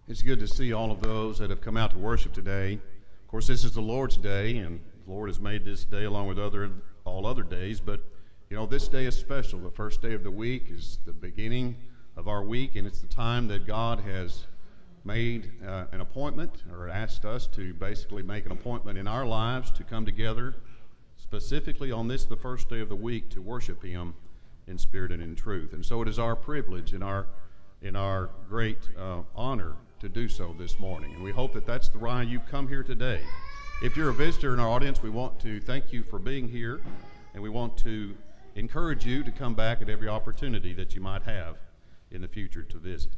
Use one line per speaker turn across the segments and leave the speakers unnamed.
It's good to see all of those that have come out to worship today. Of course, this is the Lord's Day, and the Lord has made this day along with all other days. But, this day is special. The first day of the week is the beginning of our week, and it's the time that God has made an appointment, or asked us to basically make an appointment in our lives to come together specifically on this, the first day of the week, to worship Him in spirit and in truth. And so it is our privilege and our great honor to do so this morning. And we hope that that's the why you've come here today. If you're a visitor in our audience, we want to thank you for being here, and we want to encourage you to come back at every opportunity that you might have in the future to visit.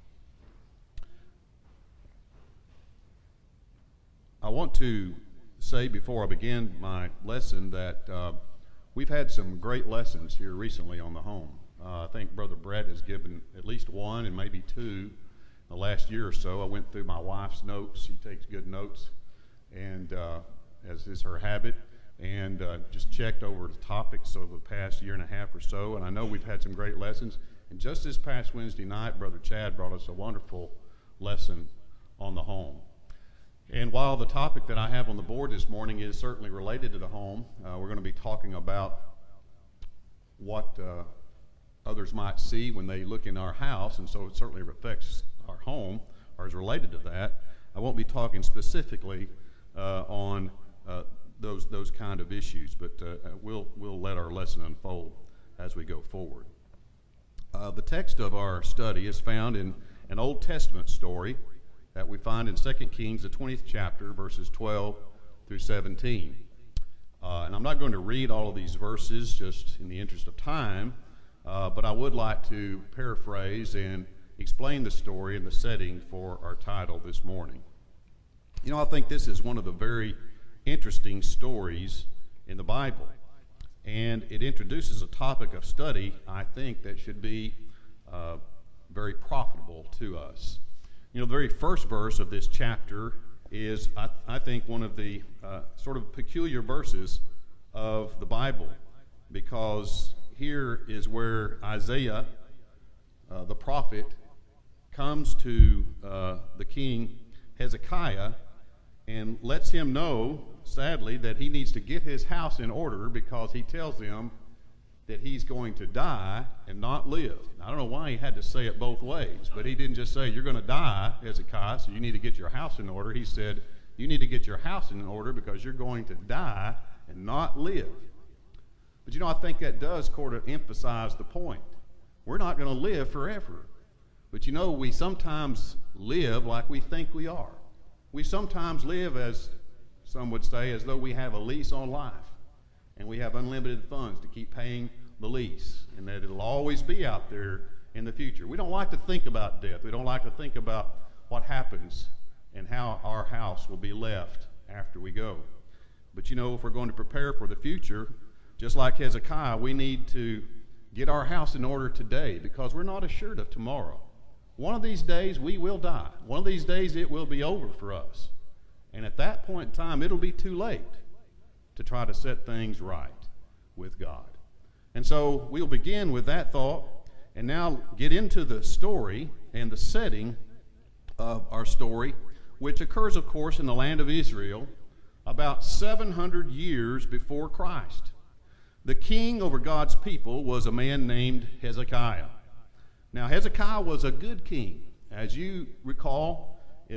I want to say before I begin my lesson that we've had some great lessons here recently on the home. I think Brother Brett has given at least one and maybe two the last year or so. I went through my wife's notes. She takes good notes, and as is her habit, and just checked over the topics over the past year and a half or so, and I know we've had some great lessons. And just this past Wednesday night, Brother Chad brought us a wonderful lesson on the home. And while the topic that I have on the board this morning is certainly related to the home, we're going to be talking about what others might see when they look in our house, and so it certainly affects our home, or is related to that. I won't be talking specifically on those kind of issues, but we'll let our lesson unfold as we go forward. The text of our study is found in an Old Testament story that we find in 2 Kings, the 20th chapter, verses 12 through 17. And I'm not going to read all of these verses just in the interest of time, but I would like to paraphrase and explain the story and the setting for our title this morning. I think this is one of the very interesting stories in the Bible, and it introduces a topic of study, I think, that should be very profitable to us. The very first verse of this chapter is, I think, one of the sort of peculiar verses of the Bible, because here is where Isaiah, the prophet, comes to the king Hezekiah and lets him know, sadly, that he needs to get his house in order, because he tells him that he's going to die and not live. I don't know why he had to say it both ways, but he didn't just say, "You're going to die, Hezekiah, so you need to get your house in order." He said, "You need to get your house in order because you're going to die and not live." But I think that does sort of emphasize the point. We're not going to live forever. But we sometimes live like we think we are. We sometimes live, as some would say, as though we have a lease on life, and we have unlimited funds to keep paying the lease, and that it'll always be out there in the future. We don't like to think about death. We don't like to think about what happens and how our house will be left after we go. But if we're going to prepare for the future, just like Hezekiah, we need to get our house in order today, because we're not assured of tomorrow. One of these days we will die. One of these days it will be over for us. And at that point in time, it'll be too late to try to set things right with God. And so we'll begin with that thought and now get into the story and the setting of our story, which occurs, of course, in the land of Israel about 700 years before Christ. The king over God's people was a man named Hezekiah. Now, Hezekiah was a good king. As you recall,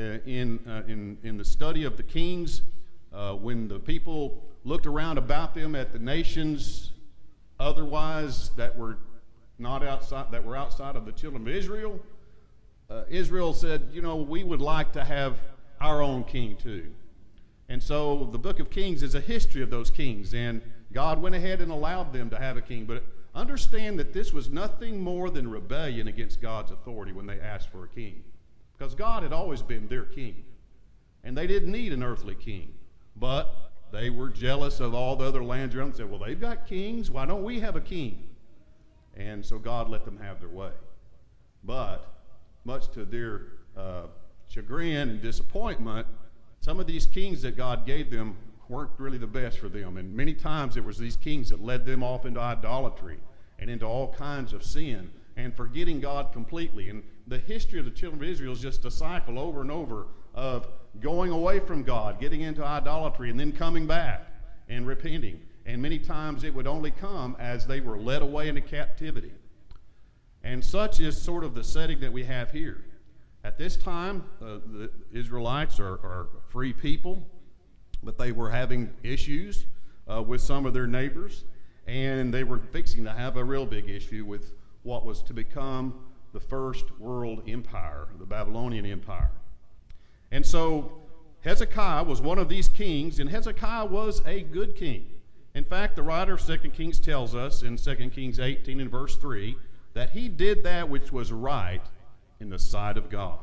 in the study of the kings, when the people looked around about them at the nations otherwise that were outside of the children of Israel, Israel said, we would like to have our own king too. And so the book of Kings is a history of those kings, and God went ahead and allowed them to have a king. But understand that this was nothing more than rebellion against God's authority when they asked for a king, because God had always been their king, and they didn't need an earthly king. But they were jealous of all the other lands around and said, "Well, they've got kings. Why don't we have a king?" And so God let them have their way. But much to their chagrin and disappointment, some of these kings that God gave them weren't really the best for them. And many times it was these kings that led them off into idolatry and into all kinds of sin and forgetting God completely. And the history of the children of Israel is just a cycle over and over of going away from God, getting into idolatry, and then coming back and repenting. And many times it would only come as they were led away into captivity. And such is sort of the setting that we have here. At this time, the Israelites are free people, but they were having issues with some of their neighbors, and they were fixing to have a real big issue with what was to become the first world empire, the Babylonian Empire. And so Hezekiah was one of these kings, and Hezekiah was a good king. In fact, the writer of 2 Kings tells us in 2 Kings 18 and verse 3 that he did that which was right in the sight of God.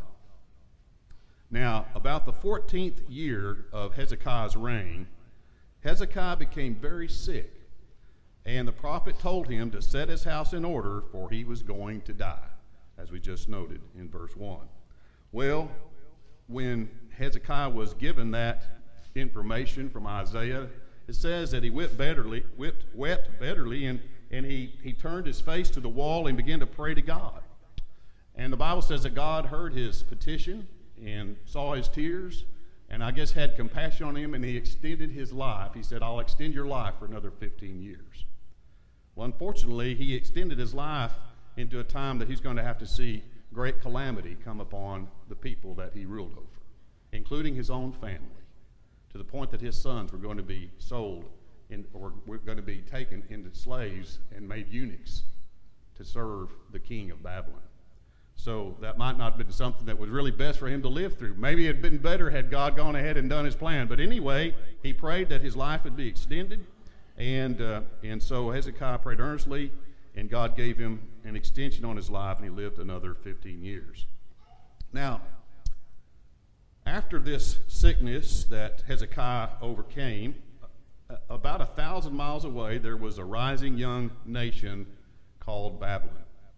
Now, about the 14th year of Hezekiah's reign, Hezekiah became very sick, and the prophet told him to set his house in order, for he was going to die, as we just noted in verse 1. Well, when Hezekiah was given that information from Isaiah, it says that he wept bitterly, and he turned his face to the wall and began to pray to God. And the Bible says that God heard his petition and saw his tears, and I guess had compassion on him, and he extended his life. He said, I'll extend your life for another 15 years. Well, unfortunately, he extended his life into a time that he's going to have to see great calamity come upon the people that he ruled over, including his own family, to the point that his sons were going to be sold or were going to be taken into slaves and made eunuchs to serve the king of Babylon. So that might not have been something that was really best for him to live through. Maybe it had been better had God gone ahead and done his plan. But anyway, he prayed that his life would be extended. And so Hezekiah prayed earnestly, and God gave him an extension on his life, and he lived another 15 years. Now, after this sickness that Hezekiah overcame, about 1,000 miles away, there was a rising young nation called Babylon.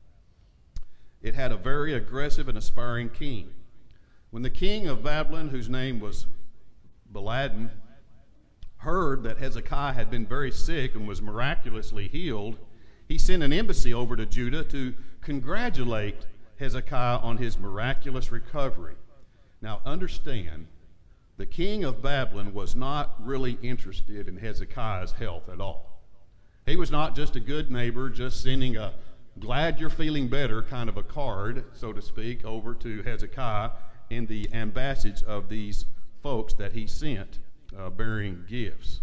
It had a very aggressive and aspiring king. When the king of Babylon, whose name was Baladan, heard that Hezekiah had been very sick and was miraculously healed, he sent an embassy over to Judah to congratulate Hezekiah on his miraculous recovery. Now understand, the king of Babylon was not really interested in Hezekiah's health at all. He was not just a good neighbor, just sending a glad you're feeling better kind of a card, so to speak, over to Hezekiah in the ambassage of these folks that he sent bearing gifts.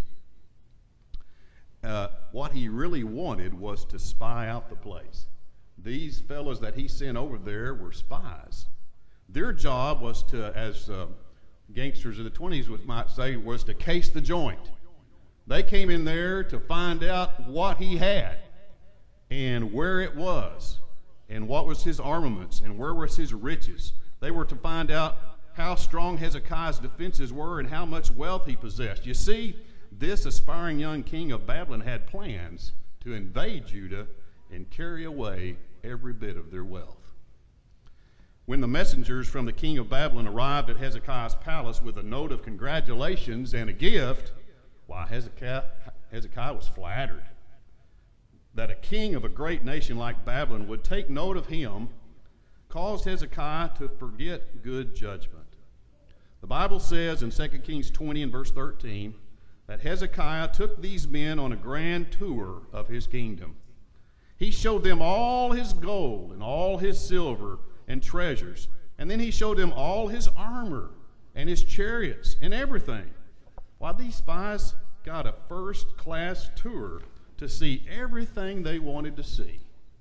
What he really wanted was to spy out the place. These fellows that he sent over there were spies. Their job was to, as gangsters of the 20s might say, was to case the joint. They came in there to find out what he had and where it was and what was his armaments and where was his riches. They were to find out how strong Hezekiah's defenses were and how much wealth he possessed. You see, this aspiring young king of Babylon had plans to invade Judah and carry away every bit of their wealth. When the messengers from the king of Babylon arrived at Hezekiah's palace with a note of congratulations and a gift, why, Hezekiah was flattered that a king of a great nation like Babylon would take note of him, caused Hezekiah to forget good judgment. The Bible says in 2 Kings 20 and verse 13 that Hezekiah took these men on a grand tour of his kingdom. He showed them all his gold and all his silver and treasures, and then he showed them all his armor and his chariots and everything. Why, these spies got a first-class tour to see everything they wanted to see.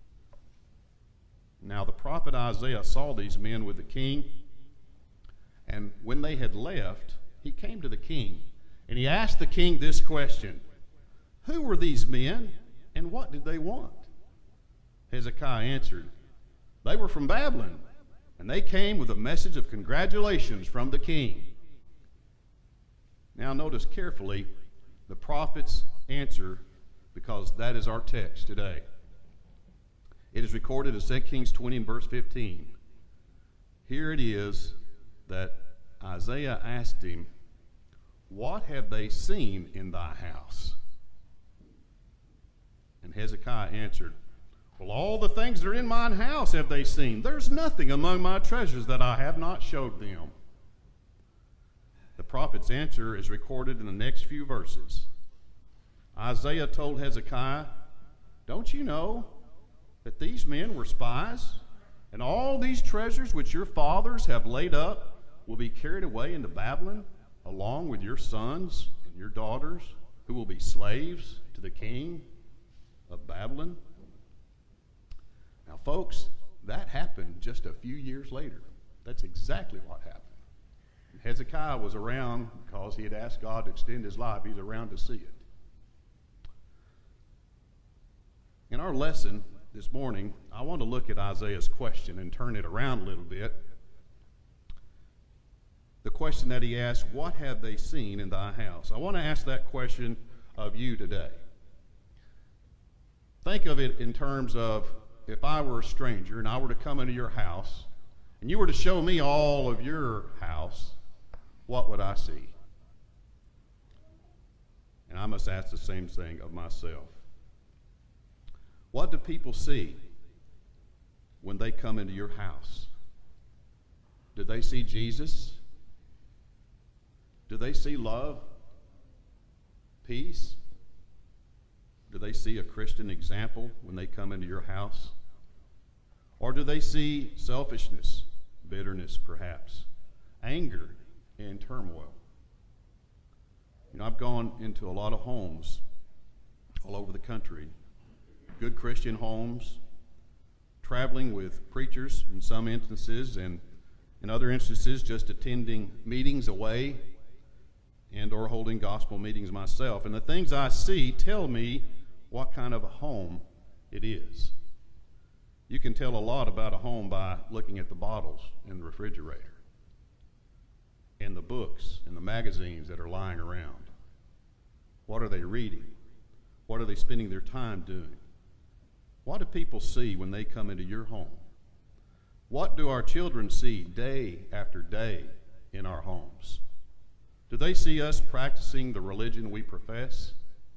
Now the prophet Isaiah saw these men with the king, and when they had left, he came to the king, and he asked the king this question: who were these men, and what did they want? Hezekiah answered, they were from Babylon, and they came with a message of congratulations from the king. Now notice carefully the prophet's answer, because that is our text today. It is recorded in 2 Kings 20 and verse 15. Here it is that Isaiah asked him, what have they seen in thy house? And Hezekiah answered, Well, all the things that are in mine house have they seen. There's nothing among my treasures that I have not showed them. The prophet's answer is recorded in the next few verses. Isaiah told Hezekiah, don't you know that these men were spies? And all these treasures which your fathers have laid up will be carried away into Babylon, along with your sons and your daughters, who will be slaves to the king of Babylon. Now, folks, that happened just a few years later. That's exactly what happened. Hezekiah was around because he had asked God to extend his life. He's around to see it. In our lesson this morning, I want to look at Isaiah's question and turn it around a little bit. The question that he asked, what have they seen in thy house? I want to ask that question of you today. Think of it in terms of if I were a stranger and I were to come into your house and you were to show me all of your house, what would I see? And I must ask the same thing of myself. What do people see when they come into your house? Do they see Jesus? Do they see love? Peace? Do they see a Christian example when they come into your house? Or do they see selfishness, bitterness perhaps, anger, and turmoil? You know, I've gone into a lot of homes all over the country, good Christian homes, traveling with preachers in some instances, and in other instances just attending meetings away and or holding gospel meetings myself. And the things I see tell me what kind of a home it is. You can tell a lot about a home by looking at the bottles in the refrigerator and the books and the magazines that are lying around. What are they reading? What are they spending their time doing? What do people see when they come into your home? What do our children see day after day in our homes? Do they see us practicing the religion we profess?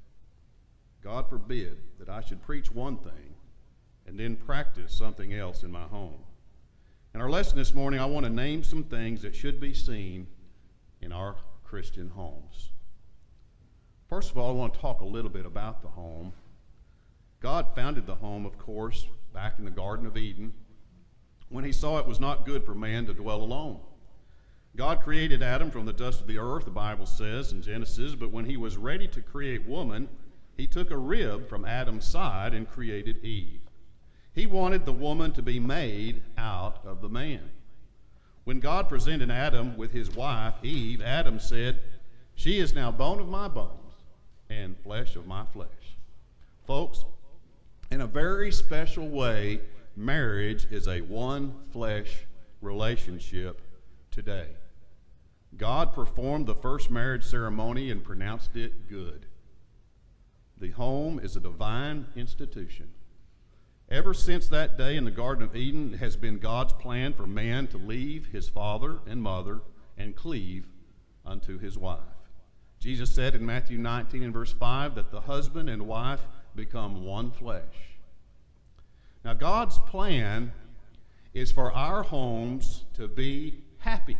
God forbid that I should preach one thing and then practice something else in my home. In our lesson this morning, I want to name some things that should be seen in our Christian homes. First of all, I want to talk a little bit about the home. God founded the home, of course, back in the Garden of Eden when he saw it was not good for man to dwell alone. God created Adam from the dust of the earth, the Bible says in Genesis, but when he was ready to create woman, he took a rib from Adam's side and created Eve. He wanted the woman to be made out of the man. When God presented Adam with his wife, Eve, Adam said, "She is now bone of my bones and flesh of my flesh." Folks, in a very special way, marriage is a one-flesh relationship today. God performed the first marriage ceremony and pronounced it good. The home is a divine institution. Ever since that day in the Garden of Eden, it has been God's plan for man to leave his father and mother and cleave unto his wife. Jesus said in Matthew 19 and verse 5 that the husband and wife become one flesh. Now, God's plan is for our homes to be happy.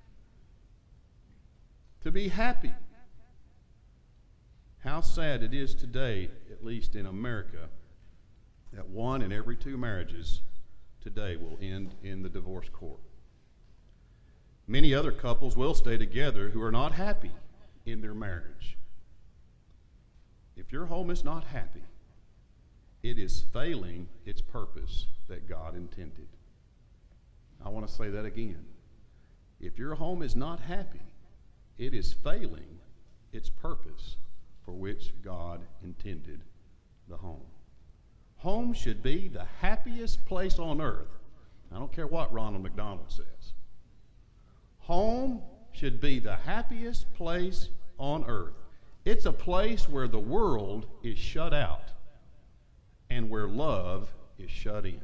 To be happy. How sad it is today, at least in America, that 1 in every 2 marriages today will end in the divorce court. Many other couples will stay together who are not happy in their marriage. If your home is not happy, it is failing its purpose that God intended. I want to say that again. If your home is not happy, it is failing its purpose for which God intended the home. Home should be the happiest place on earth. I don't care what Ronald McDonald says. Home should be the happiest place on earth. It's a place where the world is shut out and where love is shut in.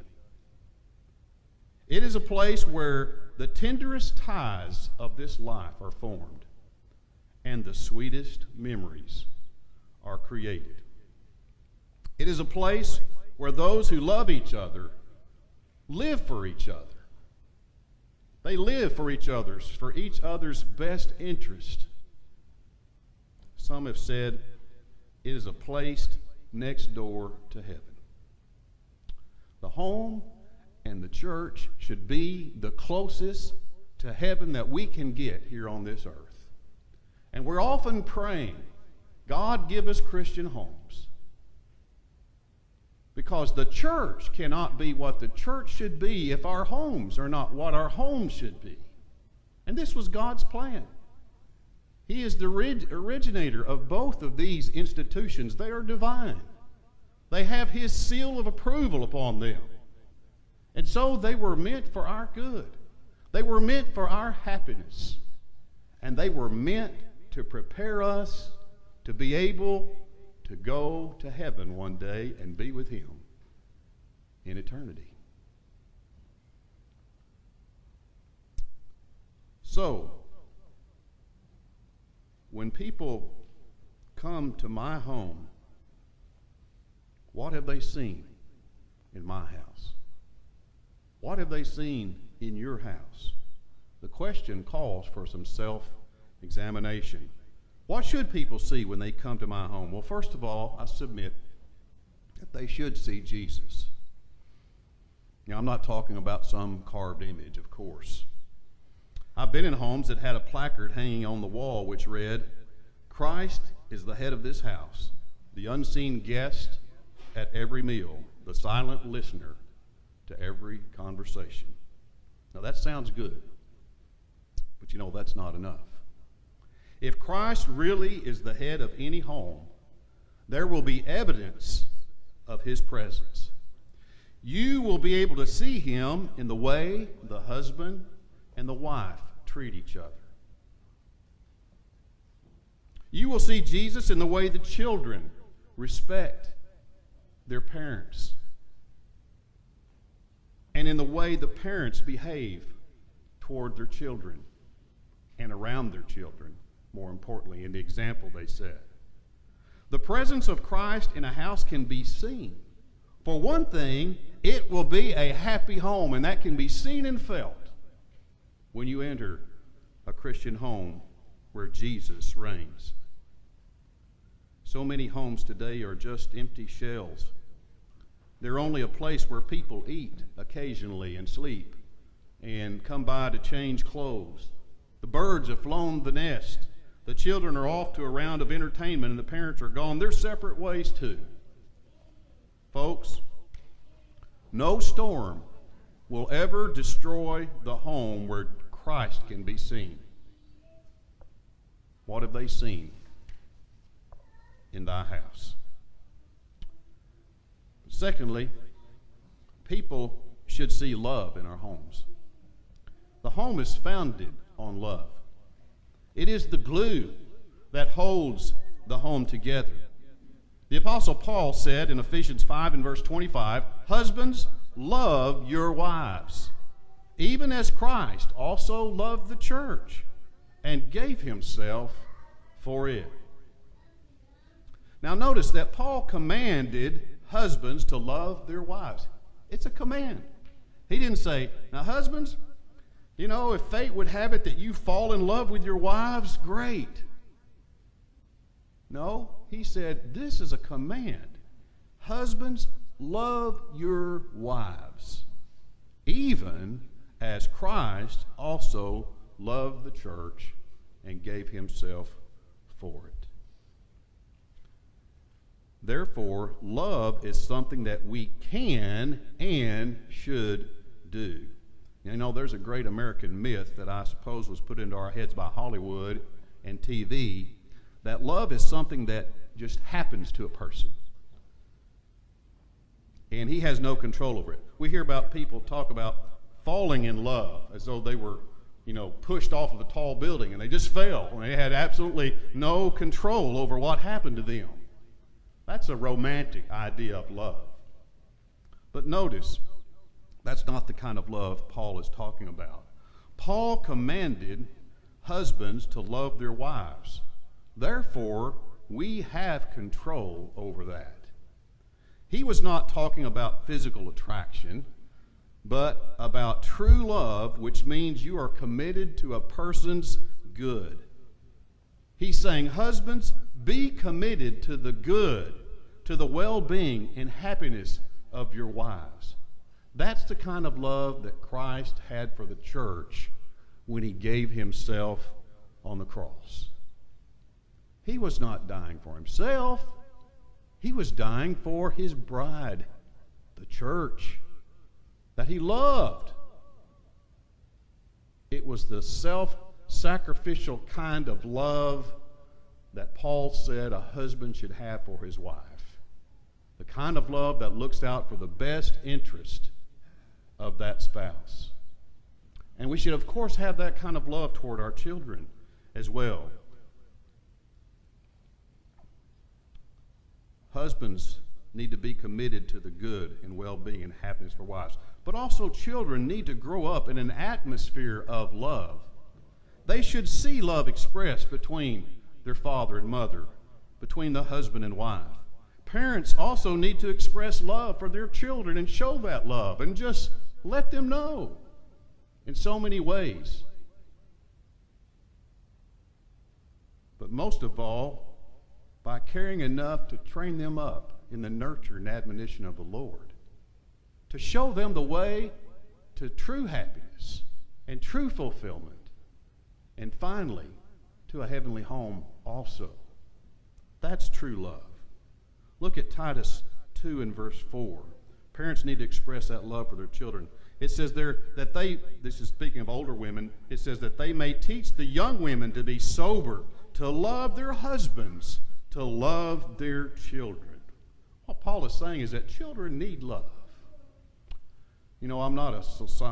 It is a place where the tenderest ties of this life are formed and the sweetest memories are created. It is a place where those who love each other live for each other. They live for each other's best interest. Some have said it is a place next door to heaven. The home and the church should be the closest to heaven that we can get here on this earth. And we're often praying, God, give us Christian homes. Because the church cannot be what the church should be if our homes are not what our homes should be. And this was God's plan. He is the originator of both of these institutions. They are divine. They have His seal of approval upon them. And so they were meant for our good. They were meant for our happiness. And they were meant to prepare us to be able to go to heaven one day and be with Him in eternity. So, when people come to my home, what have they seen in my house? What have they seen in your house? The question calls for some self-examination. What should people see when they come to my home? Well, first of all, I submit that they should see Jesus. Now, I'm not talking about some carved image, of course. I've been in homes that had a placard hanging on the wall which read, Christ is the head of this house, the unseen guest at every meal, the silent listener to every conversation. Now, that sounds good, but you know, that's not enough. If Christ really is the head of any home, there will be evidence of His presence. You will be able to see Him in the way the husband and the wife treat each other. You will see Jesus in the way the children respect their parents, and in the way the parents behave toward their children and around their children, more importantly, in the example they set. The presence of Christ in a house can be seen. For one thing, it will be a happy home, and that can be seen and felt when you enter a Christian home where Jesus reigns. So many homes today are just empty shells. They're only a place where people eat occasionally and sleep and come by to change clothes. The birds have flown the nest. The children are off to a round of entertainment and the parents are gone. They're separate ways too. Folks, no storm will ever destroy the home where Christ can be seen. What have they seen in thy house? Secondly, people should see love in our homes. The home is founded on love. It is the glue that holds the home together. The Apostle Paul said in Ephesians 5 and verse 25, Husbands, love your wives, even as Christ also loved the church and gave Himself for it. Now notice that Paul commanded husbands to love their wives. It's a command. He didn't say, now husbands, you know, if fate would have it that you fall in love with your wives, great. No, he said, this is a command. Husbands, love your wives, even as Christ also loved the church and gave Himself for it. Therefore, love is something that we can and should do. You know, there's a great American myth that I suppose was put into our heads by Hollywood and TV, that love is something that just happens to a person. And he has no control over it. We hear about people talk about falling in love as though they were, pushed off of a tall building and they just fell. And they had absolutely no control over what happened to them. That's a romantic idea of love. But notice, that's not the kind of love Paul is talking about. Paul commanded husbands to love their wives. Therefore, we have control over that. he was not talking about physical attraction, but about true love, which means you are committed to a person's good. He's saying, husbands, be committed to the good, to the well-being and happiness of your wives. That's the kind of love that Christ had for the church when he gave himself on the cross. He was not dying for himself. He was dying for his bride, the church, that he loved. It was the self-sacrificial kind of love that Paul said a husband should have for his wife. The kind of love that looks out for the best interest of that spouse. And we should, of course, have that kind of love toward our children as well. Husbands need to be committed to the good and well-being and happiness for wives. But also children need to grow up in an atmosphere of love. They should see love expressed between their father and mother, between the husband and wife. Parents also need to express love for their children and show that love and just let them know in so many ways. But most of all, by caring enough to train them up in the nurture and admonition of the Lord, to show them the way to true happiness and true fulfillment, and finally, to a heavenly home also. That's true love. Look at Titus 2 and verse 4. Parents need to express that love for their children. It says there that this is speaking of older women, it says that they may teach the young women to be sober, to love their husbands, to love their children. What Paul is saying is that children need love. You know, I'm not a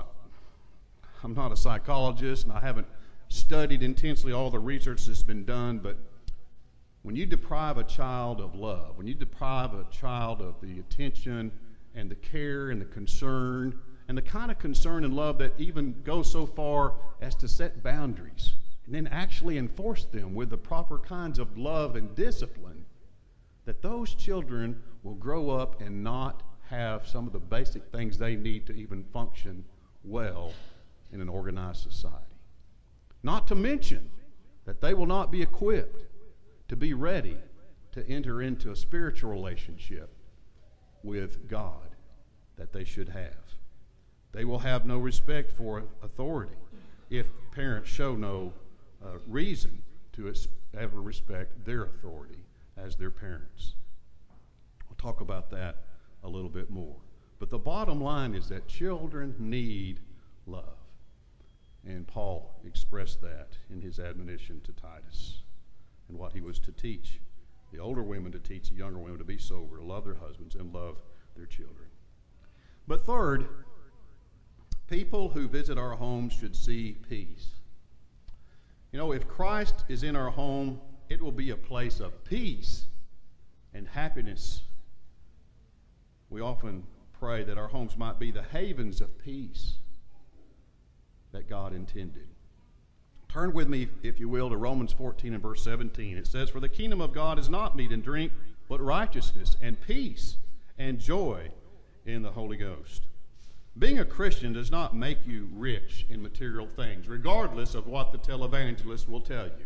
psychologist, and I haven't studied intensely all the research that's been done, but when you deprive a child of love, when you deprive a child of the attention and the care and the concern, and the kind of concern and love that even goes so far as to set boundaries and then actually enforce them with the proper kinds of love and discipline, that those children will grow up and not have some of the basic things they need to even function well in an organized society. Not to mention that they will not be equipped to be ready to enter into a spiritual relationship with God that they should have. They will have no respect for authority if parents show no reason to ever respect their authority as their parents. We'll talk about that a little bit more. But the bottom line is that children need love. And Paul expressed that in his admonition to Titus and what he was to teach the older women, to teach the younger women to be sober, to love their husbands, and love their children. But third, people who visit our homes should see peace. You know, if Christ is in our home, it will be a place of peace and happiness. We often pray that our homes might be the havens of peace that God intended. Turn with me, if you will, to Romans 14 and verse 17. It says, "For the kingdom of God is not meat and drink, but righteousness and peace and joy in the Holy Ghost." Being a Christian does not make you rich in material things, regardless of what the televangelist will tell you.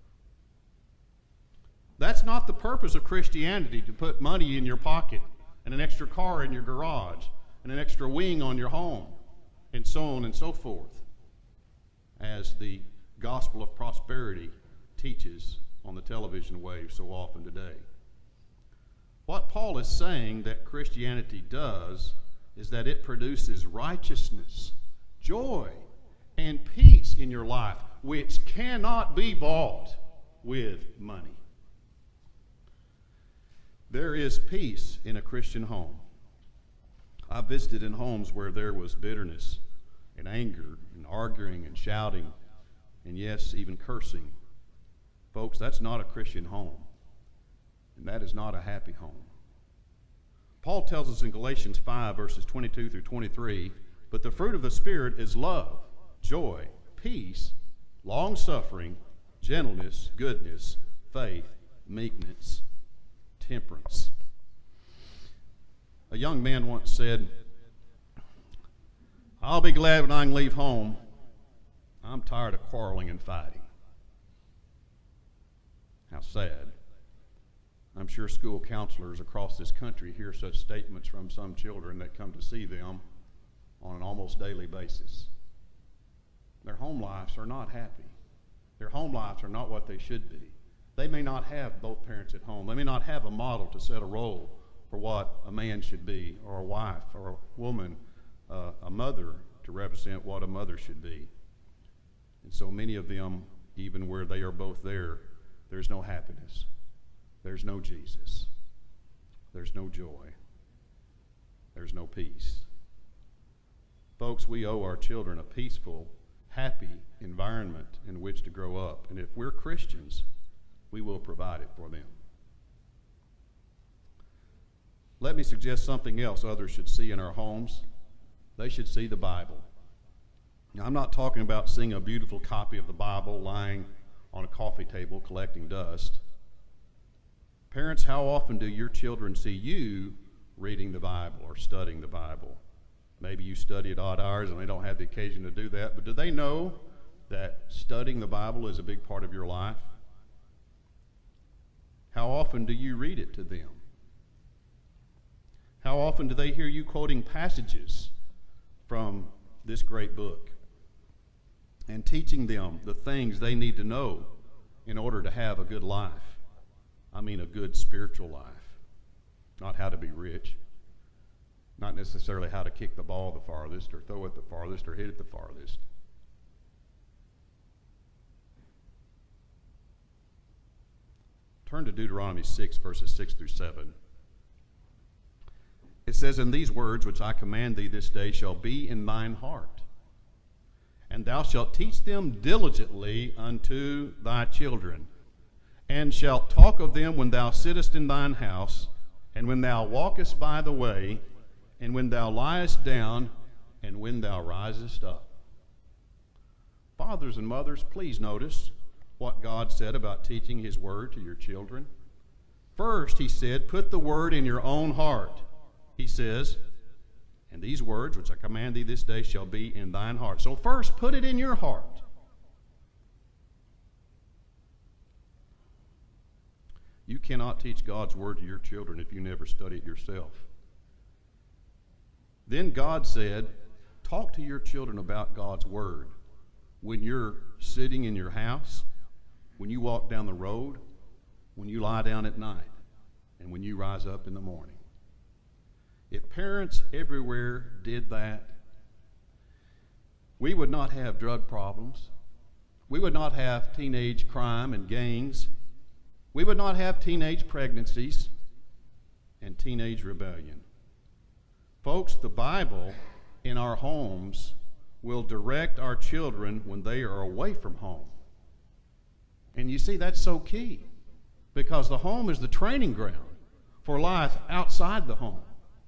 That's not the purpose of Christianity, to put money in your pocket and an extra car in your garage and an extra wing on your home and so on and so forth, as the gospel of prosperity teaches on the television wave so often today. What Paul is saying that Christianity does is that it produces righteousness, joy, and peace in your life, which cannot be bought with money. There is peace in a Christian home. I visited in homes where there was bitterness and anger and arguing and shouting and, yes, even cursing. Folks, that's not a Christian home, and that is not a happy home. Paul tells us in Galatians 5, verses 22 through 23, "But the fruit of the Spirit is love, joy, peace, long-suffering, gentleness, goodness, faith, meekness, temperance." A young man once said, "I'll be glad when I can leave home. I'm tired of quarreling and fighting." How sad. I'm sure school counselors across this country hear such statements from some children that come to see them on an almost daily basis. Their home lives are not happy. Their home lives are not what they should be. They may not have both parents at home. They may not have a model to set a role for what a man should be, or a wife, or a woman, a mother to represent what a mother should be. And so many of them, even where they are both there, there's no happiness. There's no Jesus. There's no joy. There's no peace. Folks, we owe our children a peaceful, happy environment in which to grow up. And if we're Christians, we will provide it for them. Let me suggest something else others should see in our homes. They should see the Bible. Now, I'm not talking about seeing a beautiful copy of the Bible lying on a coffee table collecting dust. Parents, how often do your children see you reading the Bible or studying the Bible? Maybe you study at odd hours and they don't have the occasion to do that, but do they know that studying the Bible is a big part of your life? How often do you read it to them? How often do they hear you quoting passages from this great book and teaching them the things they need to know in order to have a good life? I mean, a good spiritual life, not how to be rich, not necessarily how to kick the ball the farthest or throw it the farthest or hit it the farthest. Turn to Deuteronomy 6, verses 6 through 7. It says, "And these words which I command thee this day shall be in thine heart, and thou shalt teach them diligently unto thy children, and shalt talk of them when thou sittest in thine house, and when thou walkest by the way, and when thou liest down, and when thou risest up." Fathers and mothers, please notice what God said about teaching his word to your children. First, he said, put the word in your own heart. He says, "And these words which I command thee this day shall be in thine heart." So first, put it in your heart. You cannot teach God's word to your children if you never study it yourself. Then God said, talk to your children about God's word when you're sitting in your house, when you walk down the road, when you lie down at night, and when you rise up in the morning. If parents everywhere did that, we would not have drug problems. We would not have teenage crime and gangs. We would not have teenage pregnancies and teenage rebellion. Folks, the Bible in our homes will direct our children when they are away from home. And you see, that's so key, because the home is the training ground for life outside the home.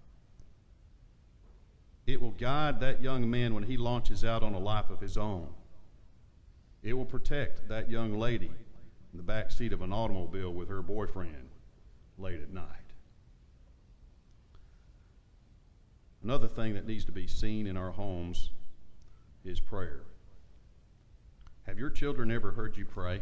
It will guide that young man when he launches out on a life of his own. It will protect that young lady in the back seat of an automobile with her boyfriend late at night. Another thing that needs to be seen in our homes is prayer. Have your children ever heard you pray?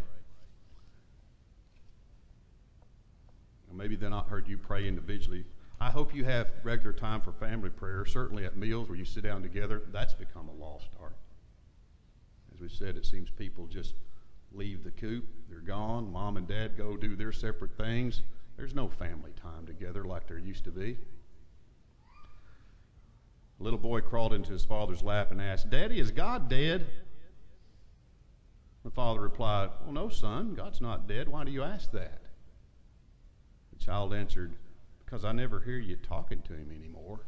Or maybe they've not heard you pray individually. I hope you have regular time for family prayer, certainly at meals where you sit down together. That's become a lost art. As we said, it seems people just leave the coop, they're gone, mom and dad go do their separate things. There's no family time together like there used to be. A little boy crawled into his father's lap and asked, "Daddy, is God dead?" The father replied, "Well, no, son, God's not dead. Why do you ask that?" The child answered, "Because I never hear you talking to him anymore."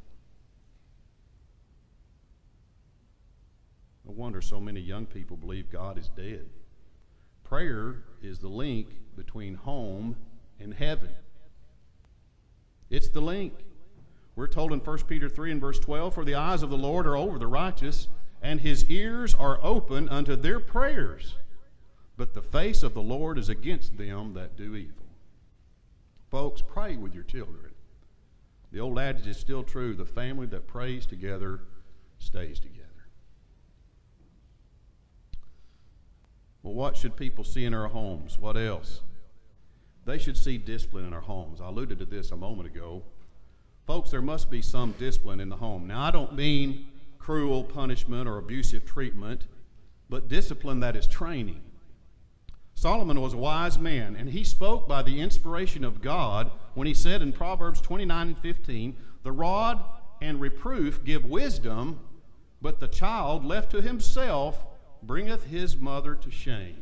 No wonder so many young people believe God is dead. Prayer is the link between home and heaven. It's the link. We're told in 1 Peter 3 and verse 12, "For the eyes of the Lord are over the righteous, and his ears are open unto their prayers. But the face of the Lord is against them that do evil." Folks, pray with your children. The old adage is still true: the family that prays together stays together. Well, what should people see in our homes? What else? They should see discipline in our homes. I alluded to this a moment ago. Folks, there must be some discipline in the home. Now, I don't mean cruel punishment or abusive treatment, but discipline that is training. Solomon was a wise man, and he spoke by the inspiration of God when he said in Proverbs 29:15, "The rod and reproof give wisdom, but the child left to himself bringeth his mother to shame."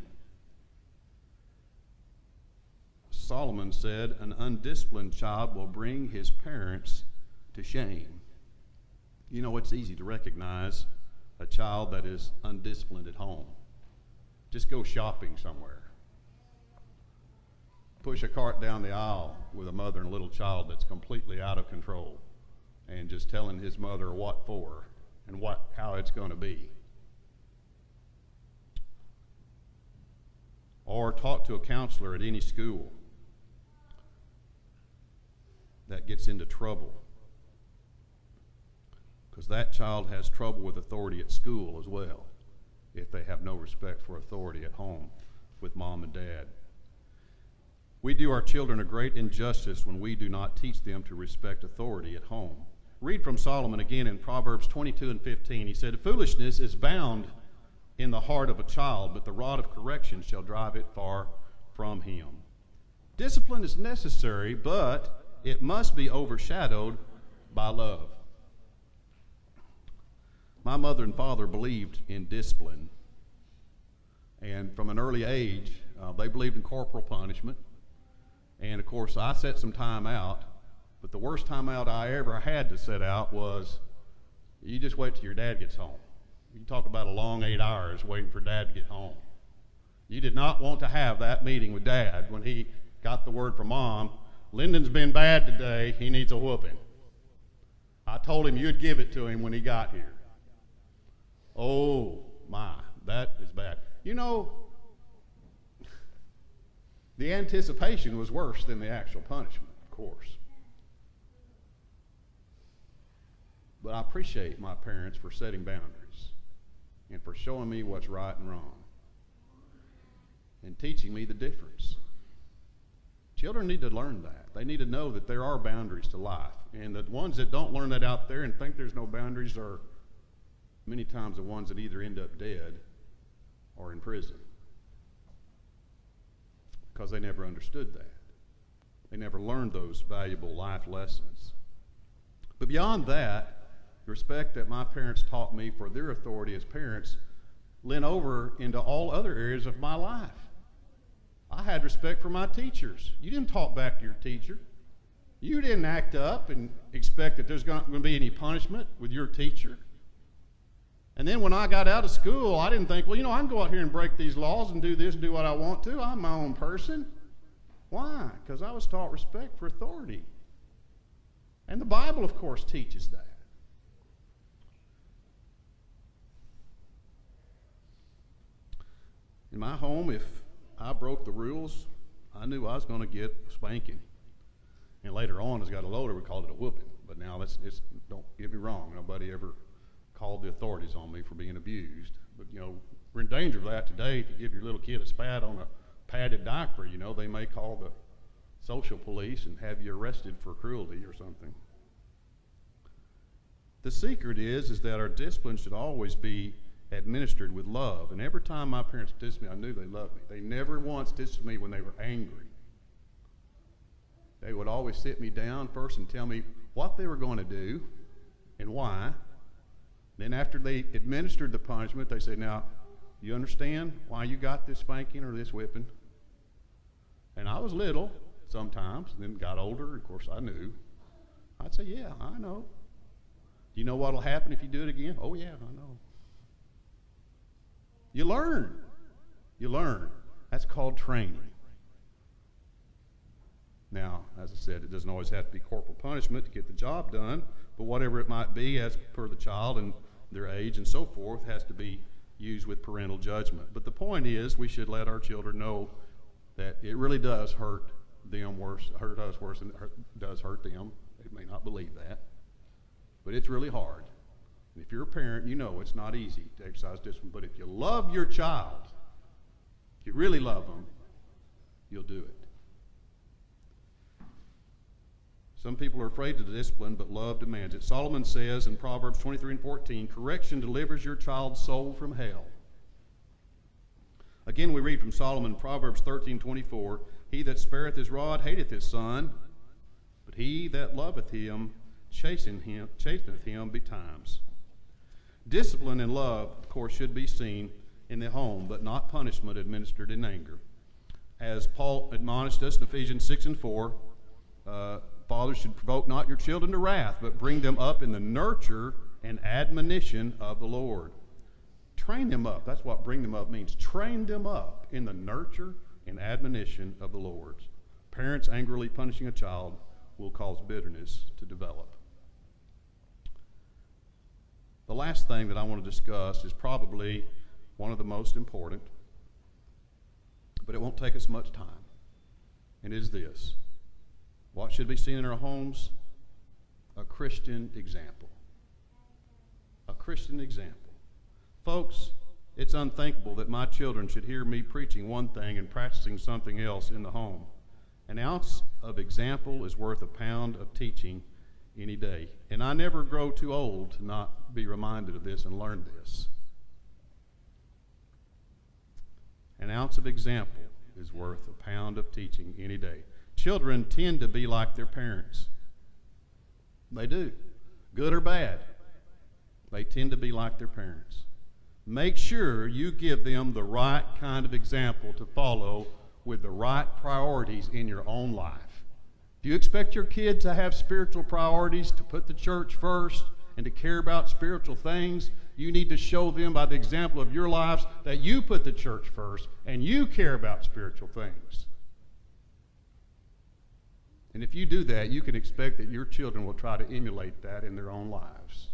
Solomon said, "An undisciplined child will bring his parents to shame." You know, it's easy to recognize a child that is undisciplined at home. Just go shopping somewhere. Push a cart down the aisle with a mother and a little child that's completely out of control and just telling his mother what for and how it's going to be. Or talk to a counselor at any school that gets into trouble, because that child has trouble with authority at school as well if they have no respect for authority at home with mom and dad. We do our children a great injustice when we do not teach them to respect authority at home. Read from Solomon again in Proverbs 22:15. He said, "Foolishness is bound in the heart of a child, but the rod of correction shall drive it far from him." Discipline is necessary, but it must be overshadowed by love. My mother and father believed in discipline, and from an early age, they believed in corporal punishment. And of course, I set some time out, but the worst time out I ever had to set out was, you just wait till your dad gets home. You talk about a long 8 hours waiting for dad to get home. You did not want to have that meeting with dad when he got the word from mom, "Lyndon's been bad today, he needs a whooping." I told him you'd give it to him when he got here. Oh my, that is bad. You know, the anticipation was worse than the actual punishment, of course. But I appreciate my parents for setting boundaries and for showing me what's right and wrong and teaching me the difference. Children need to learn that. They need to know that there are boundaries to life. And the ones that don't learn that out there and think there's no boundaries are many times the ones that either end up dead or in prison, because they never understood that. They never learned those valuable life lessons. But beyond that, the respect that my parents taught me for their authority as parents lent over into all other areas of my life. I had respect for my teachers. You didn't talk back to your teacher. You didn't act up and expect that there's going to be any punishment with your teacher. And then when I got out of school, I didn't think, well, I can go out here and break these laws and do this, do what I want to. I'm my own person. Why? Because I was taught respect for authority. And the Bible, of course, teaches that. In my home, if I broke the rules, I knew I was going to get a spanking. And later on, as I got older, we called it a whooping. But now, don't get me wrong, nobody ever called the authorities on me for being abused. But, we're in danger of that today. If you give your little kid a spat on a padded diaper, they may call the social police and have you arrested for cruelty or something. The secret is that our discipline should always be administered with love. And every time my parents disciplined me, I knew they loved me. They never once disciplined me when they were angry. They would always sit me down first and tell me what they were going to do and why. Then after they administered the punishment, they said, "Now, you understand why you got this spanking or this whipping?" And I was little sometimes, and then got older, of course I knew. I'd say, "Yeah, I know." "Do you know what will happen if you do it again?" "Oh yeah, I know." You learn. You learn. That's called training. Now, as I said, it doesn't always have to be corporal punishment to get the job done, but whatever it might be, as per the child and their age and so forth, has to be used with parental judgment. But the point is, we should let our children know that it really does hurt us worse than it does hurt them. You may not believe that, but it's really hard. And if you're a parent, you know it's not easy to exercise discipline. But if you love your child, if you really love them, you'll do it. Some people are afraid of discipline, but love demands it. Solomon says in Proverbs 23 and 14, correction delivers your child's soul from hell. Again, we read from Solomon, Proverbs 13:24, he that spareth his rod hateth his son, but he that loveth him chasteneth him betimes. Discipline and love, of course, should be seen in the home, but not punishment administered in anger. As Paul admonished us in Ephesians 6 and 4, fathers should provoke not your children to wrath, but bring them up in the nurture and admonition of the Lord. Train them up. That's what bring them up means. Train them up in the nurture and admonition of the Lord. Parents angrily punishing a child will cause bitterness to develop. The last thing that I want to discuss is probably one of the most important, but it won't take us much time, and it is this. What should be seen in our homes? A Christian example. A Christian example. Folks, it's unthinkable that my children should hear me preaching one thing and practicing something else in the home. An ounce of example is worth a pound of teaching any day. And I never grow too old to not be reminded of this and learn this. An ounce of example is worth a pound of teaching any day. Children tend to be like their parents. They do. Good or bad. They tend to be like their parents. Make sure you give them the right kind of example to follow with the right priorities in your own life. If you expect your kid to have spiritual priorities, to put the church first, and to care about spiritual things, you need to show them by the example of your lives that you put the church first and you care about spiritual things. And if you do that, you can expect that your children will try to emulate that in their own lives.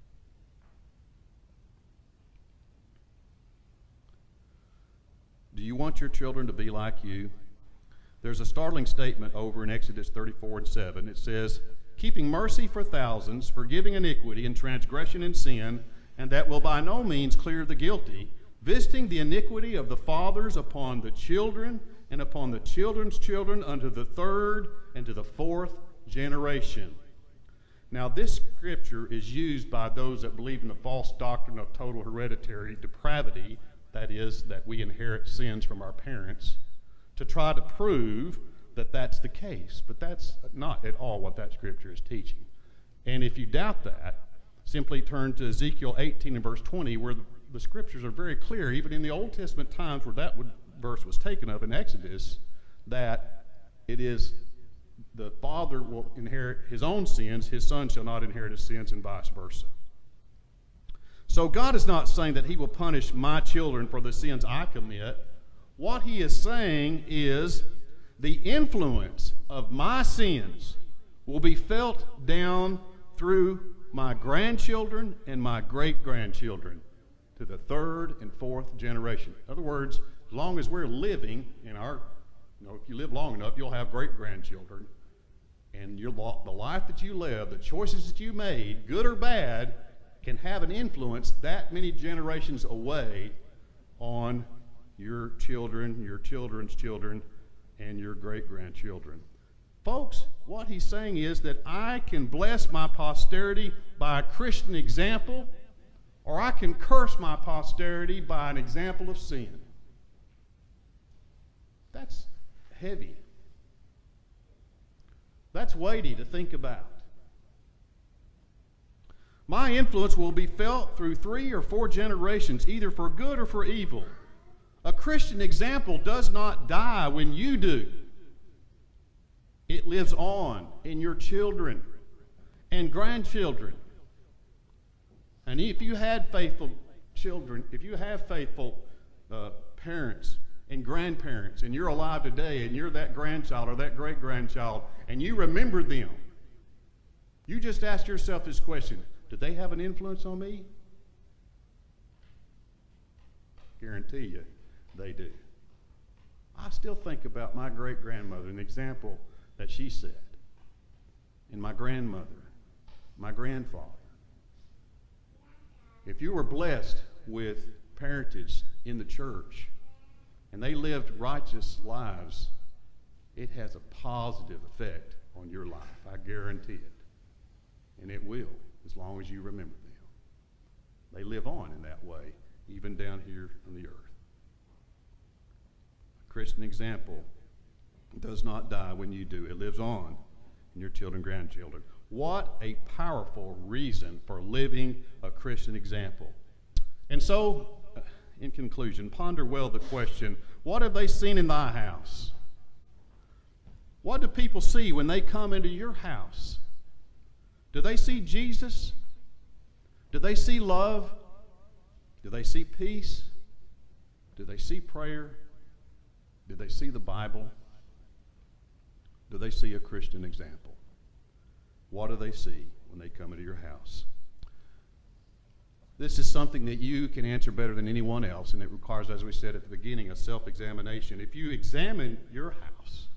Do you want your children to be like you? There's a startling statement over in Exodus 34 and 7. It says, keeping mercy for thousands, forgiving iniquity and transgression and sin, and that will by no means clear the guilty, visiting the iniquity of the fathers upon the children and upon the children's children unto the third and to the fourth generation. Now, this scripture is used by those that believe in the false doctrine of total hereditary depravity, that is, that we inherit sins from our parents, to try to prove that that's the case. But that's not at all what that scripture is teaching. And if you doubt that, simply turn to Ezekiel 18 and verse 20, where the scriptures are very clear, even in the Old Testament times where that verse was taken of in Exodus, that it is the father will inherit his own sins, his son shall not inherit his sins, and vice versa. So God is not saying that he will punish my children for the sins I commit. What he is saying is the influence of my sins will be felt down through my grandchildren and my great-grandchildren to the third and fourth generation. In other words, as long as we're living in our, if you live long enough, you'll have great-grandchildren. And the life that you live, the choices that you made, good or bad, can have an influence that many generations away on your children, your children's children, and your great-grandchildren. Folks, what he's saying is that I can bless my posterity by a Christian example, or I can curse my posterity by an example of sin. That's heavy. That's weighty to think about. My influence will be felt through 3 or 4 generations, either for good or for evil. A Christian example does not die when you do. It lives on in your children and grandchildren. And if you had faithful children, if you have faithful parents and grandparents, and you're alive today, and you're that grandchild or that great-grandchild, and you remember them, you just ask yourself this question: did they have an influence on me? Guarantee you, they do. I still think about my great-grandmother, an example that she set. and my grandmother, my grandfather. If you were blessed with parentage in the church and they lived righteous lives, it has a positive effect on your life. I guarantee it. And it will, as long as you remember them. They live on in that way, even down here on the earth. A Christian example does not die when you do. It lives on in your children and grandchildren. What a powerful reason for living a Christian example. And so, in conclusion, ponder well the question, what have they seen in thy house? What do people see when they come into your house? Do they see Jesus? Do they see love? Do they see peace? Do they see prayer? Do they see the Bible? Do they see a Christian example? What do they see when they come into your house? This is something that you can answer better than anyone else, and it requires, as we said at the beginning, a self-examination. If you examine your house,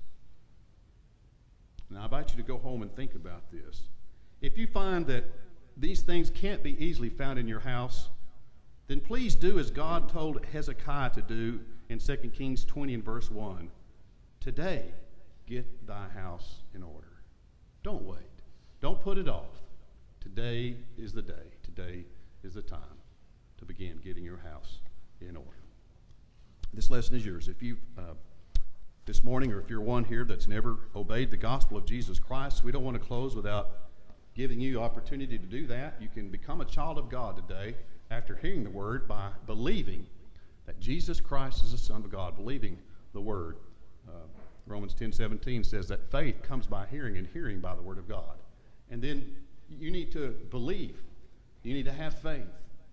and I invite you to go home and think about this. If you find that these things can't be easily found in your house, then please do as God told Hezekiah to do in 2 Kings 20 and verse 1. Today, get thy house in order. Don't wait. Don't put it off. Today is the day. Today is the time to begin getting your house in order. This lesson is yours. If you this morning, or if you're one here that's never obeyed the gospel of Jesus Christ, we don't want to close without giving you opportunity to do that. You can become a child of God today after hearing the word by believing that Jesus Christ is the Son of God, believing the word. Romans 10:17 says that faith comes by hearing, and hearing by the word of God. And then you need to believe. You need to have faith.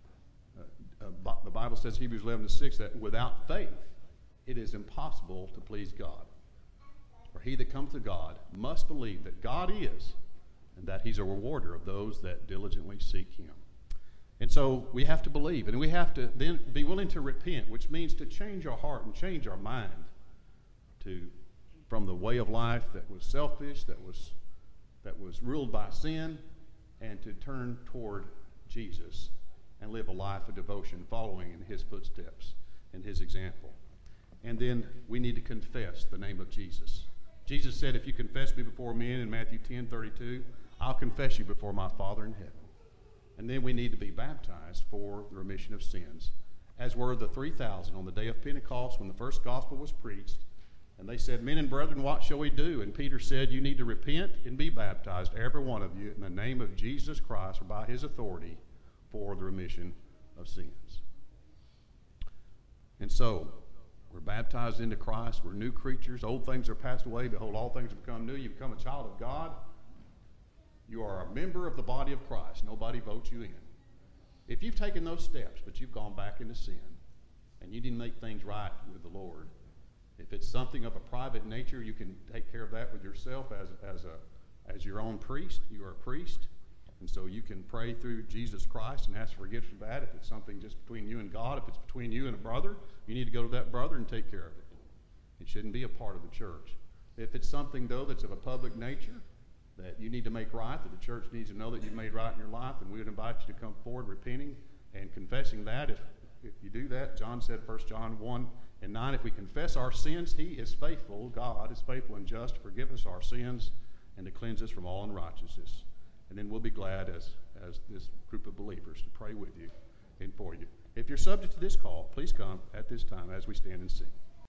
The Bible says, Hebrews 11:6, that without faith it is impossible to please God. For he that comes to God must believe that God is, and that he's a rewarder of those that diligently seek him. And so we have to believe, and we have to then be willing to repent, which means to change our heart and change our mind from the way of life that was selfish, that was ruled by sin, and to turn toward Jesus and live a life of devotion, following in his footsteps and his example. And then we need to confess the name of Jesus. Jesus said, if you confess me before men in Matthew 10:32, I'll confess you before my Father in heaven. And then we need to be baptized for the remission of sins, as were the 3,000 on the day of Pentecost when the first gospel was preached. And they said, men and brethren, what shall we do? And Peter said, you need to repent and be baptized, every one of you, in the name of Jesus Christ, or by his authority, for the remission of sins. And so, we're baptized into Christ. We're new creatures. Old things are passed away. Behold, all things have become new. You become a child of God. You are a member of the body of Christ. Nobody votes you in. If you've taken those steps, but you've gone back into sin, and you didn't make things right with the Lord, if it's something of a private nature, you can take care of that with yourself as your own priest. You are a priest. And so you can pray through Jesus Christ and ask for forgiveness for that. If it's something just between you and God, if it's between you and a brother, you need to go to that brother and take care of it. It shouldn't be a part of the church. If it's something, though, that's of a public nature that you need to make right, that the church needs to know that you've made right in your life, then we would invite you to come forward repenting and confessing that. If you do that, John said, 1 John 1:9, if we confess our sins, he is faithful, God is faithful and just to forgive us our sins and to cleanse us from all unrighteousness. And then we'll be glad as this group of believers to pray with you and for you. If you're subject to this call, please come at this time as we stand and sing.